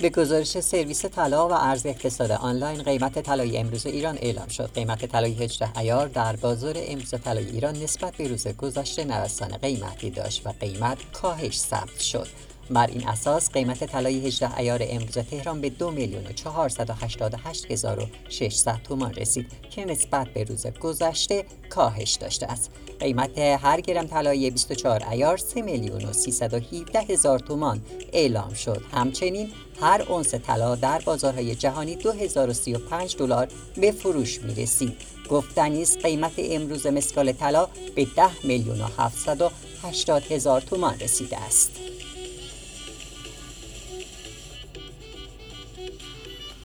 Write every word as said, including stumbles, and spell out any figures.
به گزارش سرویس طلا و ارز اقتصاد آنلاین، قیمت طلای امروز ایران اعلام شد. قیمت طلای هجده عیار در بازار امروز طلای ایران نسبت به روز گذشته نوسان قیمتی داشت و قیمت کاهش ثبت شد. بر این اساس قیمت طلای هجده عیار امروز تهران به دو میلیون و چهارصد و هشتاد و هشت هزار و ششصد تومان رسید که نسبت به روز گذشته کاهش داشته است. قیمت هر گرم طلای بیست و چهار عیار سه میلیون و سیصد و هفده هزار تومان اعلام شد. همچنین هر اونس طلا در بازارهای جهانی دو هزار و سی و پنج دلار به فروش می رسید. گفتنی است قیمت امروز مسکال طلا به ده میلیون و هفتصد و هشتاد هزار تومان رسیده است.